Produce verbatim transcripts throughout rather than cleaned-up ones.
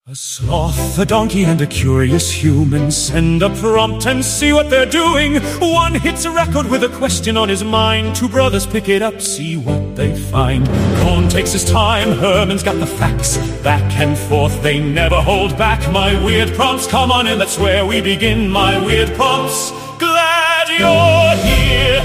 A sloth, a donkey, and a curious human send a prompt and see what they're doing. One hits a record with a question on his mind. Two brothers pick it up, see what they find. Cohn takes his time, Herman's got the facts. Back and forth, they never hold back. My weird prompts, come on in, that's where we begin. My weird prompts, glad you're here.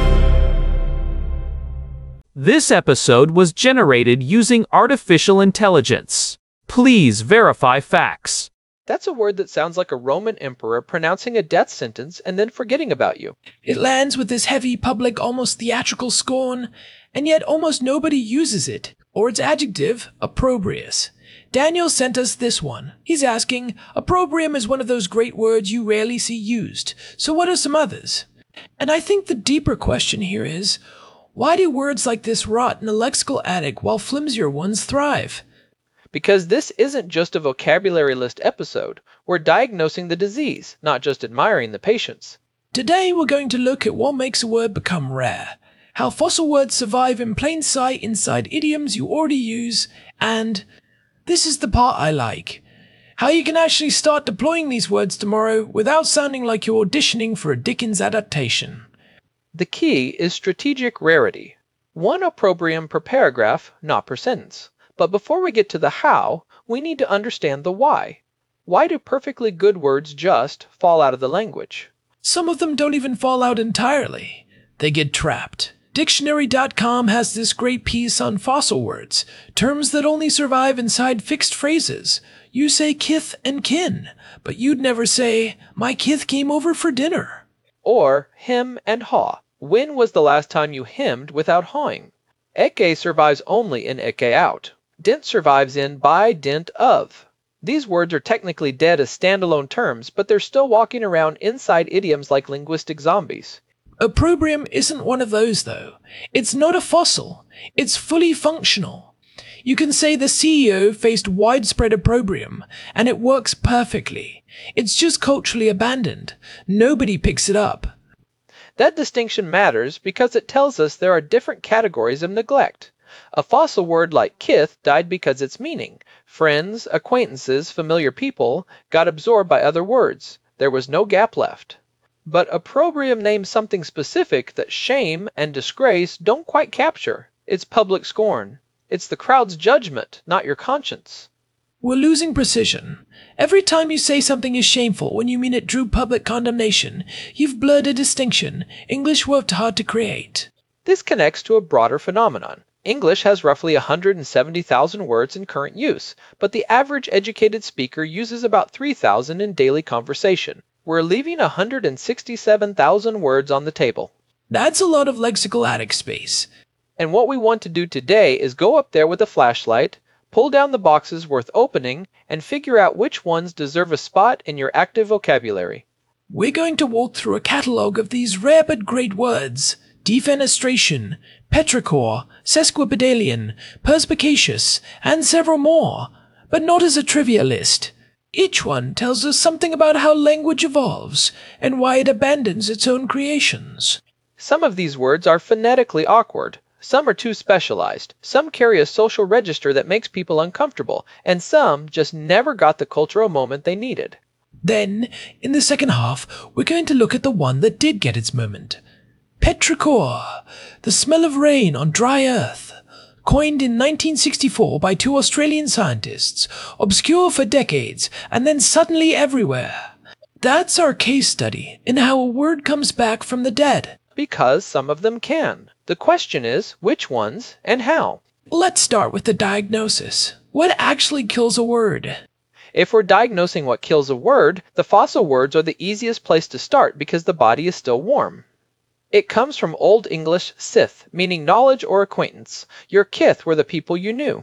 This episode was generated using artificial intelligence. Please verify facts. That's a word that sounds like a Roman emperor pronouncing a death sentence and then forgetting about you. It lands with this heavy, public, almost theatrical scorn, and yet almost nobody uses it, or its adjective, opprobrious. Daniel sent us this one. He's asking, opprobrium is one of those great words you rarely see used, so what are some others? And I think the deeper question here is, why do words like this rot in the lexical attic while flimsier ones thrive? Because this isn't just a vocabulary list episode. We're diagnosing the disease, not just admiring the patients. Today we're going to look at what makes a word become rare, how fossil words survive in plain sight inside idioms you already use, and, this is the part I like, how you can actually start deploying these words tomorrow without sounding like you're auditioning for a Dickens adaptation. The key is strategic rarity. One opprobrium per paragraph, not per sentence. But before we get to the how, we need to understand the why. Why do perfectly good words just fall out of the language? Some of them don't even fall out entirely. They get trapped. Dictionary dot com has this great piece on fossil words, terms that only survive inside fixed phrases. You say kith and kin, but you'd never say, my kith came over for dinner. Or hem and haw. When was the last time you hemmed without hawing? Ecce survives only in ecce out. Dent survives in by dint of. These words are technically dead as standalone terms, but they're still walking around inside idioms like linguistic zombies. Opprobrium isn't one of those, though. It's not a fossil. It's fully functional. You can say the C E O faced widespread opprobrium, and it works perfectly. It's just culturally abandoned. Nobody picks it up. That distinction matters because it tells us there are different categories of neglect. A fossil word like kith died because its meaning, friends, acquaintances, familiar people, got absorbed by other words. There was no gap left. But opprobrium names something specific that shame and disgrace don't quite capture. It's public scorn. It's the crowd's judgment, not your conscience. We're losing precision. Every time you say something is shameful when you mean it drew public condemnation, you've blurred a distinction English worked hard to create. This connects to a broader phenomenon. English has roughly one hundred seventy thousand words in current use, but the average educated speaker uses about three thousand in daily conversation. We're leaving one hundred sixty-seven thousand words on the table. That's a lot of lexical attic space. And what we want to do today is go up there with a flashlight, pull down the boxes worth opening, and figure out which ones deserve a spot in your active vocabulary. We're going to walk through a catalogue of these rare but great words. Defenestration, petrichor, sesquipedalian, perspicacious, and several more, but not as a trivia list. Each one tells us something about how language evolves, and why it abandons its own creations. Some of these words are phonetically awkward. Some are too specialized. Some carry a social register that makes people uncomfortable, and some just never got the cultural moment they needed. Then, in the second half, we're going to look at the one that did get its moment. Petrichor, the smell of rain on dry earth. Coined in nineteen sixty-four by two Australian scientists, obscure for decades, and then suddenly everywhere. That's our case study in how a word comes back from the dead. Because some of them can. The question is, which ones and how? Let's start with the diagnosis. What actually kills a word? If we're diagnosing what kills a word, the fossil words are the easiest place to start because the body is still warm. It comes from Old English sith, meaning knowledge or acquaintance. Your kith were the people you knew.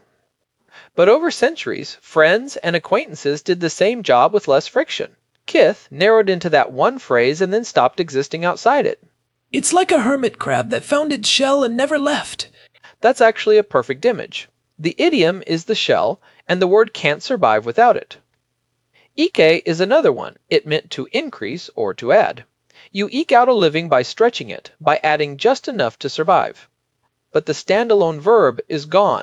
But over centuries, friends and acquaintances did the same job with less friction. Kith narrowed into that one phrase and then stopped existing outside it. It's like a hermit crab that found its shell and never left. That's actually a perfect image. The idiom is the shell, and the word can't survive without it. Eke is another one. It meant to increase or to add. You eke out a living by stretching it, by adding just enough to survive. But the standalone verb is gone.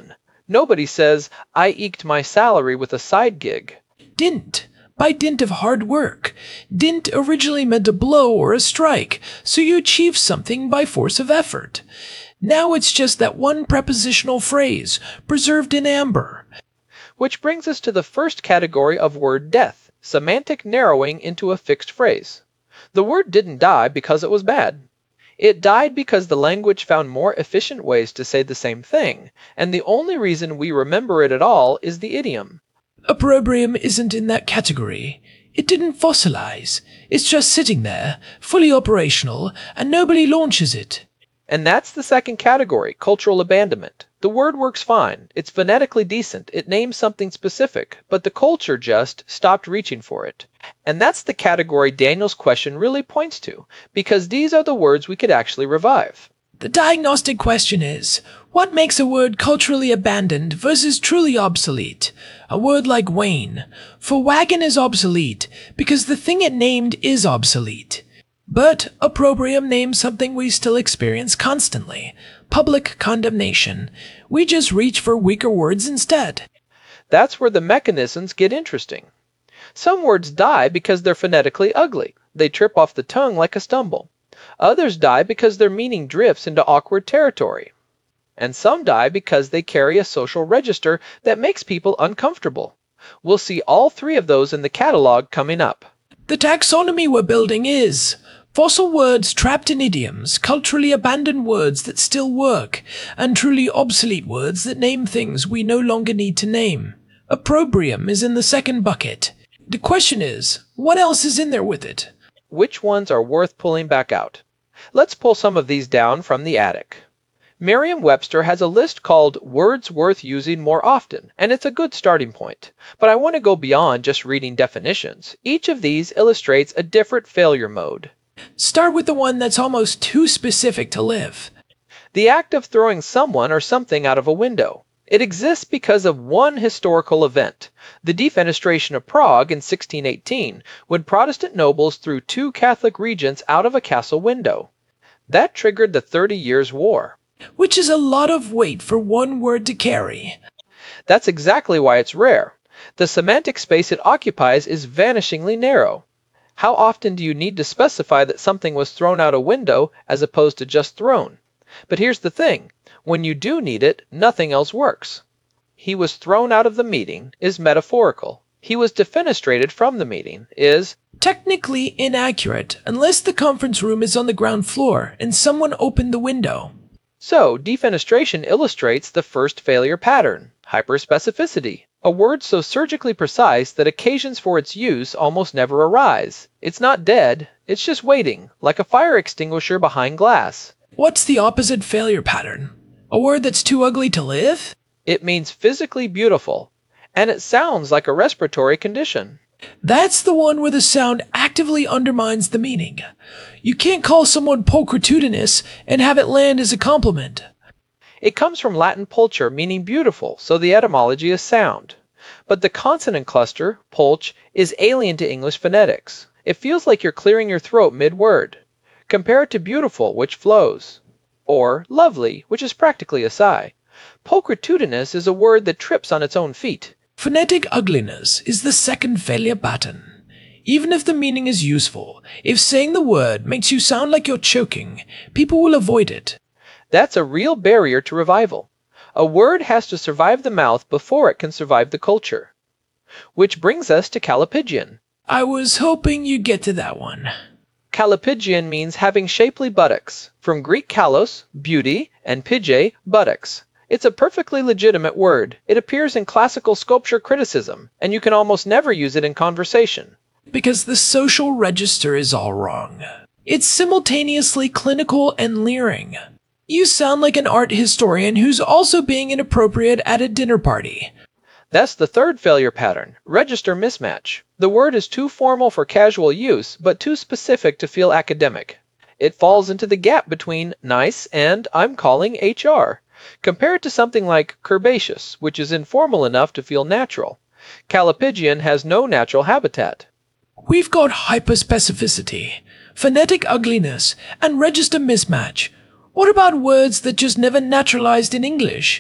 Nobody says, I eked my salary with a side gig. Dint, by dint of hard work. Dint originally meant a blow or a strike, so you achieve something by force of effort. Now it's just that one prepositional phrase, preserved in amber. Which brings us to the first category of word death, semantic narrowing into a fixed phrase. The word didn't die because it was bad. It died because the language found more efficient ways to say the same thing, and the only reason we remember it at all is the idiom. Opprobrium isn't in that category. It didn't fossilize. It's just sitting there, fully operational, and nobody launches it. And that's the second category, cultural abandonment. The word works fine, it's phonetically decent, it names something specific, but the culture just stopped reaching for it. And that's the category Daniel's question really points to, because these are the words we could actually revive. The diagnostic question is, what makes a word culturally abandoned versus truly obsolete? A word like wane. For wagon is obsolete, because the thing it named is obsolete. But opprobrium names something we still experience constantly. Public condemnation. We just reach for weaker words instead. That's where the mechanisms get interesting. Some words die because they're phonetically ugly. They trip off the tongue like a stumble. Others die because their meaning drifts into awkward territory. And some die because they carry a social register that makes people uncomfortable. We'll see all three of those in the catalog coming up. The taxonomy we're building is fossil words trapped in idioms, culturally abandoned words that still work, and truly obsolete words that name things we no longer need to name. Opprobrium is in the second bucket. The question is, what else is in there with it? Which ones are worth pulling back out? Let's pull some of these down from the attic. Merriam-Webster has a list called Words Worth Using More Often, and it's a good starting point. But I want to go beyond just reading definitions. Each of these illustrates a different failure mode. Start with the one that's almost too specific to live. The act of throwing someone or something out of a window. It exists because of one historical event, the defenestration of Prague in sixteen eighteen, when Protestant nobles threw two Catholic regents out of a castle window. That triggered the Thirty Years' War. Which is a lot of weight for one word to carry. That's exactly why it's rare. The semantic space it occupies is vanishingly narrow. How often do you need to specify that something was thrown out a window as opposed to just thrown? But here's the thing. When you do need it, nothing else works. He was thrown out of the meeting is metaphorical. He was defenestrated from the meeting is technically inaccurate unless the conference room is on the ground floor and someone opened the window. So, defenestration illustrates the first failure pattern, hyperspecificity, a word so surgically precise that occasions for its use almost never arise. It's not dead, it's just waiting, like a fire extinguisher behind glass. What's the opposite failure pattern? A word that's too ugly to live? It means physically beautiful, and it sounds like a respiratory condition. That's the one where the sound actively undermines the meaning. You can't call someone pulchritudinous and have it land as a compliment. It comes from Latin pulcher, meaning beautiful, so the etymology is sound. But the consonant cluster, pulch, is alien to English phonetics. It feels like you're clearing your throat mid-word. Compare it to beautiful, which flows. Or lovely, which is practically a sigh. Pulchritudinous is a word that trips on its own feet. Phonetic ugliness is the second failure pattern. Even if the meaning is useful, if saying the word makes you sound like you're choking, people will avoid it. That's a real barrier to revival. A word has to survive the mouth before it can survive the culture. Which brings us to Callipygian. I was hoping you'd get to that one. Callipygian means having shapely buttocks, from Greek kallos, beauty, and pyge, buttocks. It's a perfectly legitimate word. It appears in classical sculpture criticism, and you can almost never use it in conversation. Because the social register is all wrong. It's simultaneously clinical and leering. You sound like an art historian who's also being inappropriate at a dinner party. That's the third failure pattern, register mismatch. The word is too formal for casual use, but too specific to feel academic. It falls into the gap between nice and I'm calling H R. Compare it to something like curbaceous, which is informal enough to feel natural. Callipygian has no natural habitat. We've got hyperspecificity, phonetic ugliness, and register mismatch. What about words that just never naturalized in English?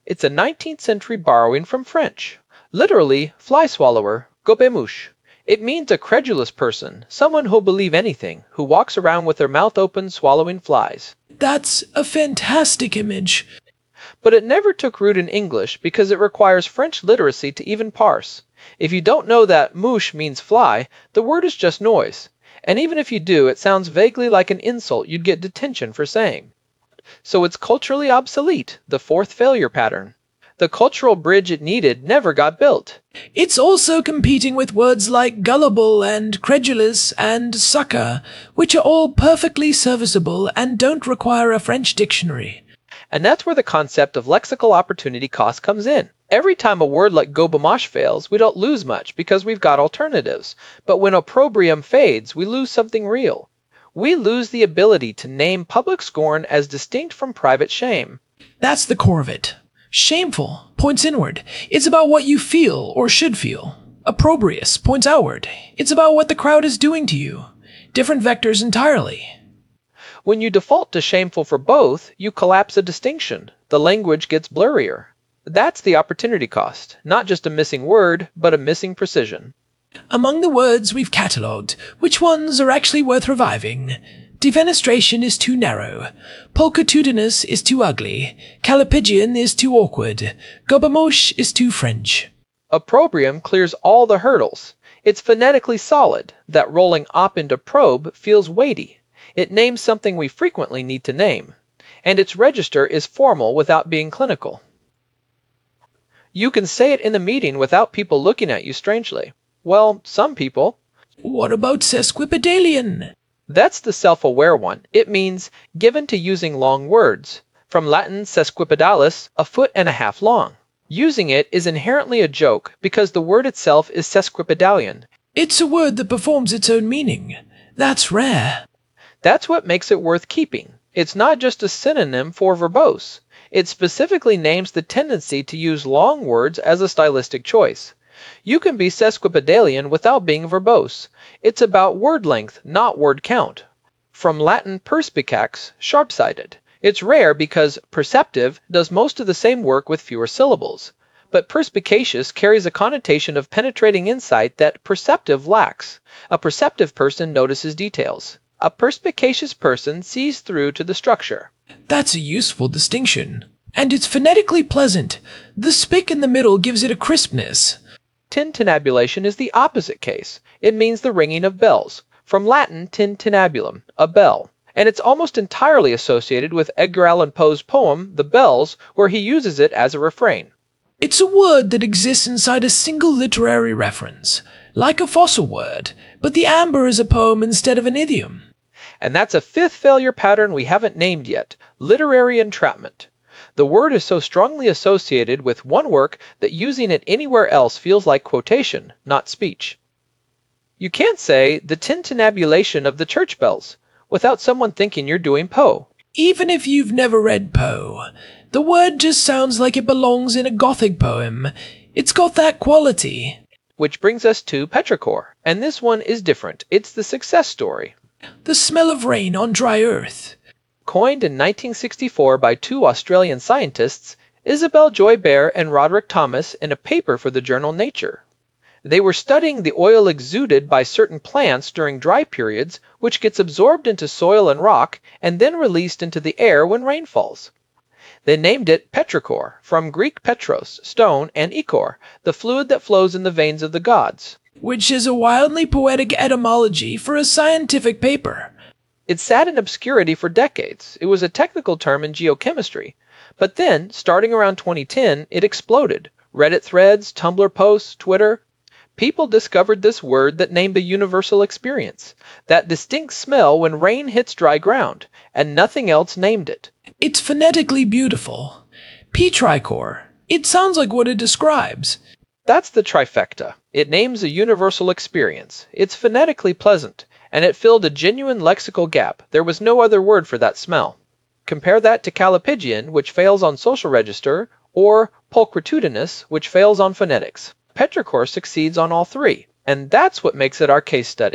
It's a nineteenth century borrowing from French. Literally, fly swallower, gobe-mouche. It means a credulous person, someone who'll believe anything, who walks around with their mouth open swallowing flies. That's a fantastic image. But it never took root in English because it requires French literacy to even parse. If you don't know that mouche means fly, the word is just noise. And even if you do, it sounds vaguely like an insult you'd get detention for saying. So it's culturally obsolete, the fourth failure pattern. The cultural bridge it needed never got built. It's also competing with words like gullible and credulous and sucker, which are all perfectly serviceable and don't require a French dictionary. And that's where the concept of lexical opportunity cost comes in. Every time a word like gobe-mouche fails, we don't lose much because we've got alternatives. But when opprobrium fades, we lose something real. We lose the ability to name public scorn as distinct from private shame. That's the core of it. Shameful points inward. It's about what you feel or should feel. Opprobrious points outward. It's about what the crowd is doing to you. Different vectors entirely. When you default to shameful for both, you collapse a distinction. The language gets blurrier. That's the opportunity cost. Not just a missing word, but a missing precision. Among the words we've catalogued, which ones are actually worth reviving? Defenestration is too narrow. Pulchritudinous is too ugly. Callipygian is too awkward. Gobe-mouche is too French. Opprobrium clears all the hurdles. It's phonetically solid. That rolling op into probe feels weighty. It names something we frequently need to name. And its register is formal without being clinical. You can say it in a meeting without people looking at you strangely. Well, some people. What about sesquipedalian? That's the self-aware one. It means given to using long words. From Latin sesquipedalis, a foot and a half long. Using it is inherently a joke because the word itself is sesquipedalian. It's a word that performs its own meaning. That's rare. That's what makes it worth keeping. It's not just a synonym for verbose. It specifically names the tendency to use long words as a stylistic choice. You can be sesquipedalian without being verbose. It's about word length, not word count. From Latin perspicax, sharp-sighted. It's rare because perceptive does most of the same work with fewer syllables. But perspicacious carries a connotation of penetrating insight that perceptive lacks. A perceptive person notices details. A perspicacious person sees through to the structure. That's a useful distinction. And it's phonetically pleasant. The spic in the middle gives it a crispness. Tintinnabulation is the opposite case. It means the ringing of bells. From Latin tintinnabulum, a bell. And it's almost entirely associated with Edgar Allan Poe's poem, The Bells, where he uses it as a refrain. It's a word that exists inside a single literary reference, like a fossil word, but the amber is a poem instead of an idiom. And that's a fifth failure pattern we haven't named yet, literary entrapment. The word is so strongly associated with one work that using it anywhere else feels like quotation, not speech. You can't say the tintinnabulation of the church bells without someone thinking you're doing Poe. Even if you've never read Poe, the word just sounds like it belongs in a Gothic poem. It's got that quality. Which brings us to petrichor, and this one is different. It's the success story. The smell of rain on dry earth. Coined in nineteen sixty-four by two Australian scientists, Isabel Joy Baer and Roderick Thomas, in a paper for the journal Nature. They were studying the oil exuded by certain plants during dry periods, which gets absorbed into soil and rock and then released into the air when rain falls. They named it petrichor, from Greek petros, stone, and ichor, the fluid that flows in the veins of the gods. Which is a wildly poetic etymology for a scientific paper. It sat in obscurity for decades. It was a technical term in geochemistry. But then, starting around twenty ten, it exploded. Reddit threads, Tumblr posts, Twitter. People discovered this word that named the universal experience, that distinct smell when rain hits dry ground, and nothing else named it. It's phonetically beautiful. Petrichor. It sounds like what it describes. That's the trifecta. It names a universal experience. It's phonetically pleasant, and it filled a genuine lexical gap. There was no other word for that smell. Compare that to Callipygian, which fails on social register, or pulchritudinous, which fails on phonetics. Petrichor succeeds on all three, and that's what makes it our case study.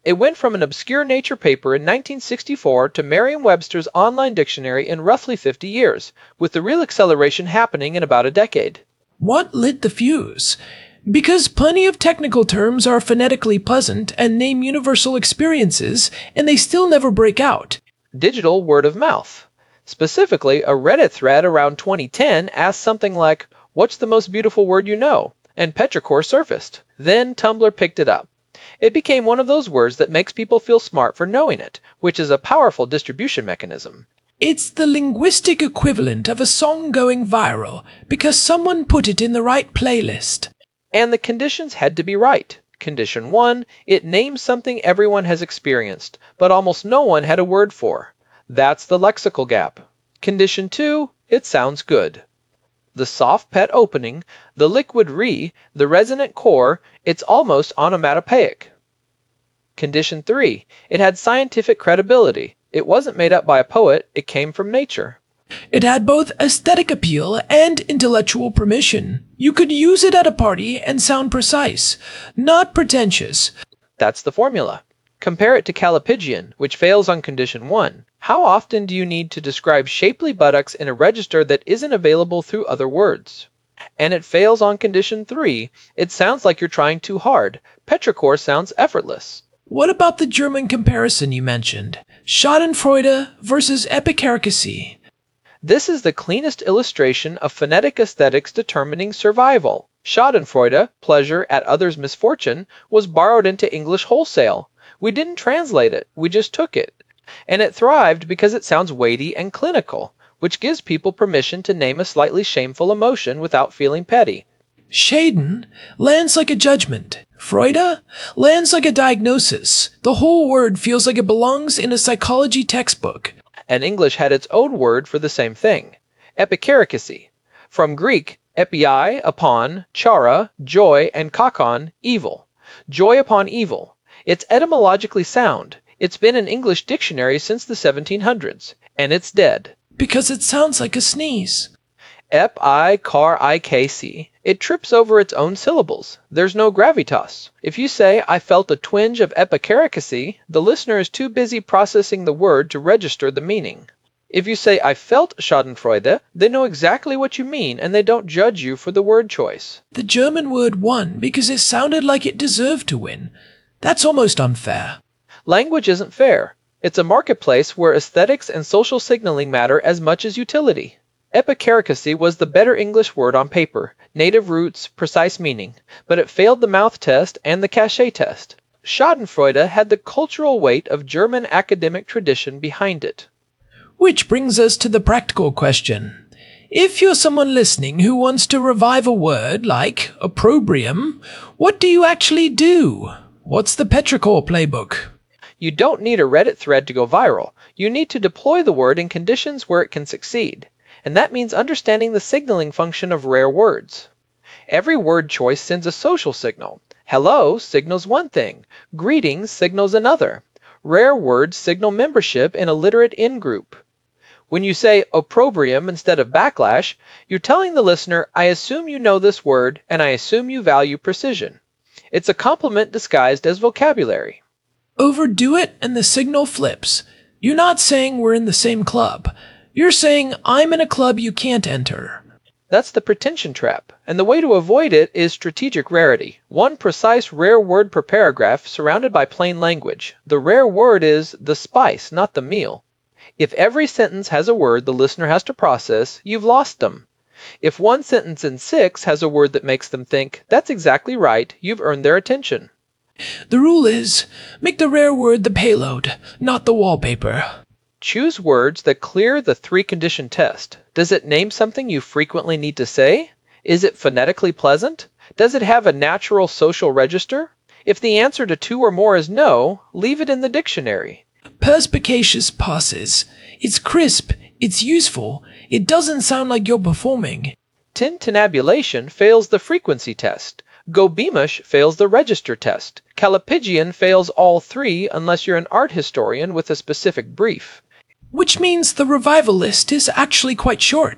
It went from an obscure Nature paper in nineteen sixty-four to Merriam-Webster's online dictionary in roughly fifty years, with the real acceleration happening in about a decade. What lit the fuse? Because plenty of technical terms are phonetically pleasant and name universal experiences, and they still never break out. Digital word of mouth. Specifically, a Reddit thread around twenty ten asked something like, "What's the most beautiful word you know?" and petrichor surfaced. Then Tumblr picked it up. It became one of those words that makes people feel smart for knowing it, which is a powerful distribution mechanism. It's the linguistic equivalent of a song going viral because someone put it in the right playlist. And the conditions had to be right. Condition one, it names something everyone has experienced, but almost no one had a word for. That's the lexical gap. Condition two, it sounds good. The soft pet opening, the liquid re, the resonant core, it's almost onomatopoeic. Condition three, it had scientific credibility. It wasn't made up by a poet, it came from nature. It had both aesthetic appeal and intellectual permission. You could use it at a party and sound precise, not pretentious. That's the formula. Compare it to callipygian, which fails on condition one. How often do you need to describe shapely buttocks in a register that isn't available through other words? And it fails on condition three. It sounds like you're trying too hard. Petrichor sounds effortless. What about the German comparison you mentioned? Schadenfreude versus epicaricacy. This is the cleanest illustration of phonetic aesthetics determining survival. Schadenfreude, pleasure at others' misfortune, was borrowed into English wholesale. We didn't translate it, we just took it. And it thrived because it sounds weighty and clinical, which gives people permission to name a slightly shameful emotion without feeling petty. Schaden lands like a judgment. Freude lands like a diagnosis. The whole word feels like it belongs in a psychology textbook. And English had its own word for the same thing, epicaricacy. From Greek, epii, upon, chara, joy, and kakon, evil. Joy upon evil. It's etymologically sound. It's been in English dictionaries since the seventeen hundreds, and it's dead. Because it sounds like a sneeze. Ep I car I K C. It trips over its own syllables. There's no gravitas. If you say, "I felt a twinge of epicaricacy," the listener is too busy processing the word to register the meaning. If you say, "I felt Schadenfreude," they know exactly what you mean and they don't judge you for the word choice. The German word won because it sounded like it deserved to win. That's almost unfair. Language isn't fair. It's a marketplace where aesthetics and social signaling matter as much as utility. Epicaricacy was the better English word on paper, native roots, precise meaning, but it failed the mouth test and the cachet test. Schadenfreude had the cultural weight of German academic tradition behind it. Which brings us to the practical question. If you're someone listening who wants to revive a word like opprobrium, what do you actually do? What's the petrichor playbook? You don't need a Reddit thread to go viral. You need to deploy the word in conditions where it can succeed. And that means understanding the signaling function of rare words. Every word choice sends a social signal. Hello signals one thing. Greetings signals another. Rare words signal membership in a literate in-group. When you say opprobrium instead of backlash, you're telling the listener, "I assume you know this word, and I assume you value precision." It's a compliment disguised as vocabulary. Overdo it and the signal flips. You're not saying we're in the same club. You're saying I'm in a club you can't enter. That's the pretension trap, and the way to avoid it is strategic rarity. One precise rare word per paragraph surrounded by plain language. The rare word is the spice, not the meal. If every sentence has a word the listener has to process, you've lost them. If one sentence in six has a word that makes them think, "That's exactly right," you've earned their attention. The rule is, make the rare word the payload, not the wallpaper. Choose words that clear the three-condition test. Does it name something you frequently need to say? Is it phonetically pleasant? Does it have a natural social register? If the answer to two or more is no, leave it in the dictionary. Perspicacious passes. It's crisp, it's useful, it doesn't sound like you're performing. Tintinnabulation fails the frequency test. Go-beamish fails the register test. Callipygian fails all three unless you're an art historian with a specific brief. Which means the revival list is actually quite short.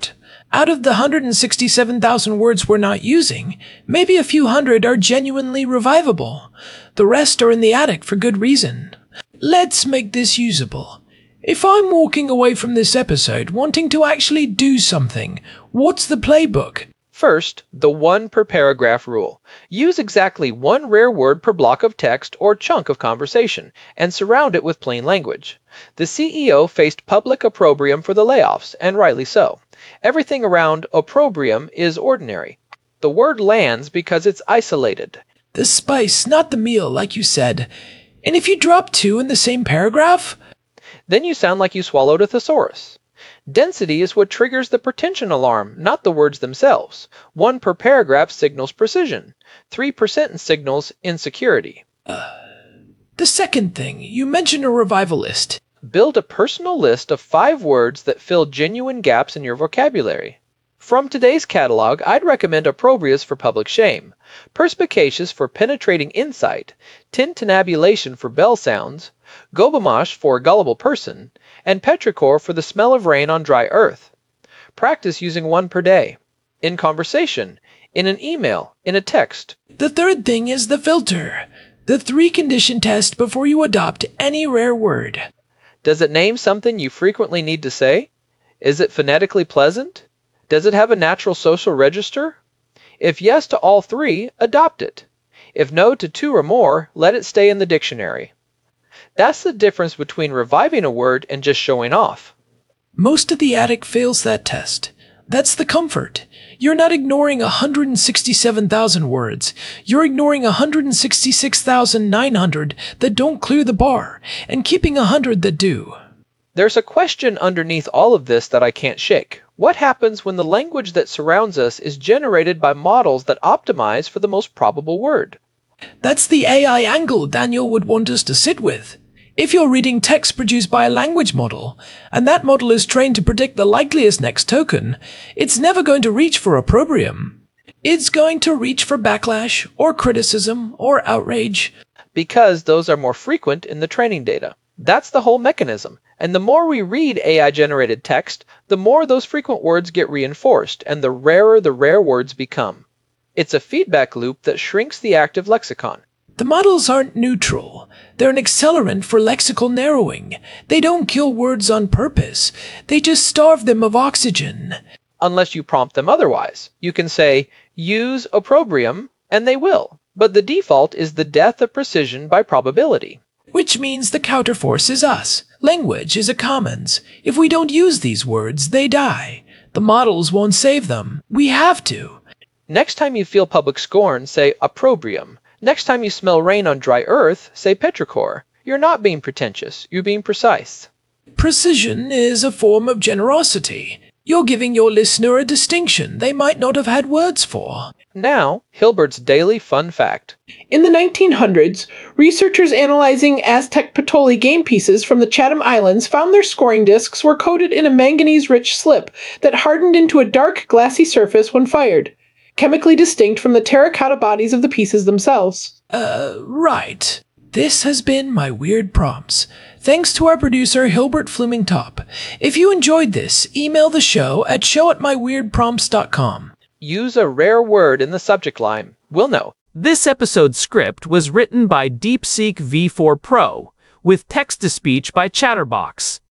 Out of the one hundred sixty-seven thousand words we're not using, maybe a few hundred are genuinely revivable. The rest are in the attic for good reason. Let's make this usable. If I'm walking away from this episode wanting to actually do something, what's the playbook? First, the one per paragraph rule. Use exactly one rare word per block of text or chunk of conversation, and surround it with plain language. The C E O faced public opprobrium for the layoffs, and rightly so. Everything around opprobrium is ordinary. The word lands because it's isolated. The spice, not the meal, like you said. And if you drop two in the same paragraph? Then you sound like you swallowed a thesaurus. Density is what triggers the pretension alarm, not the words themselves. One per paragraph signals precision. Three percent signals insecurity. Uh, the second thing, you mentioned a revivalist. Build a personal list of five words that fill genuine gaps in your vocabulary. From today's catalog, I'd recommend opprobrious for public shame, perspicacious for penetrating insight, tintinnabulation for bell sounds, gobamash for gullible person, and petrichor for the smell of rain on dry earth. Practice using one per day. In conversation, in an email, in a text. The third thing is the filter. The three-condition test before you adopt any rare word. Does it name something you frequently need to say? Is it phonetically pleasant? Does it have a natural social register? If yes to all three, adopt it. If no to two or more, let it stay in the dictionary. That's the difference between reviving a word and just showing off. Most of the attic fails that test. That's the comfort. You're not ignoring one hundred sixty-seven thousand words. You're ignoring one hundred sixty-six thousand nine hundred that don't clear the bar, and keeping one hundred that do. There's a question underneath all of this that I can't shake. What happens when the language that surrounds us is generated by models that optimize for the most probable word? That's the A I angle Daniel would want us to sit with. If you're reading text produced by a language model, and that model is trained to predict the likeliest next token, it's never going to reach for opprobrium. It's going to reach for backlash, or criticism, or outrage. Because those are more frequent in the training data. That's the whole mechanism. And the more we read A I-generated text, the more those frequent words get reinforced, and the rarer the rare words become. It's a feedback loop that shrinks the active lexicon. The models aren't neutral. They're an accelerant for lexical narrowing. They don't kill words on purpose. They just starve them of oxygen. Unless you prompt them otherwise. You can say, use opprobrium, and they will. But the default is the death of precision by probability. Which means the counterforce is us. Language is a commons. If we don't use these words, they die. The models won't save them. We have to. Next time you feel public scorn, say opprobrium. Next time you smell rain on dry earth, say petrichor. You're not being pretentious. You're being precise. Precision is a form of generosity. You're giving your listener a distinction they might not have had words for. Now, Hilbert's daily fun fact. In the nineteen hundreds, researchers analyzing Aztec Patoli game pieces from the Chatham Islands found their scoring discs were coated in a manganese-rich slip that hardened into a dark, glassy surface when fired, chemically distinct from the terracotta bodies of the pieces themselves. Uh, right. This has been My Weird Prompts. Thanks to our producer, Hilbert Flumingtop. If you enjoyed this, email the show at show at my weird prompts dot com. Use a rare word in the subject line. We'll know. This episode's script was written by DeepSeek V four Pro, with text-to-speech by Chatterbox.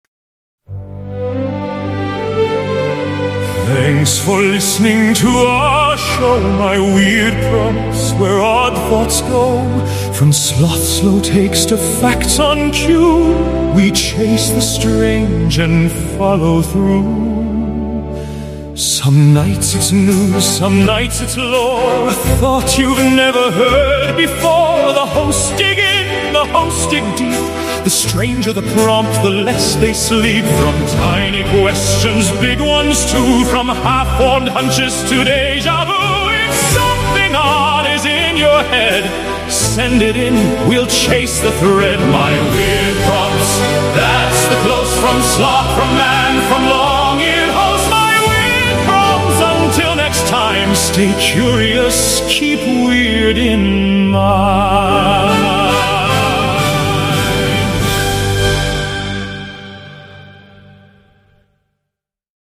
Thanks for listening to our show, My Weird Prompts, where odd thoughts go. From sloth slow takes to facts on cue, we chase the strange and follow through. Some nights it's news, some nights it's lore, a thought you've never heard before. The hosts dig in, the hosts dig deep. The stranger the prompt, the less they sleep. From tiny questions, big ones too. From half-formed hunches to deja vu. If something odd is in your head, send it in, we'll chase the thread. My Weird Prompts, that's the close from sloth, from man, from long-eared host. My Weird Prompts, until next time, stay curious, keep weird in mind.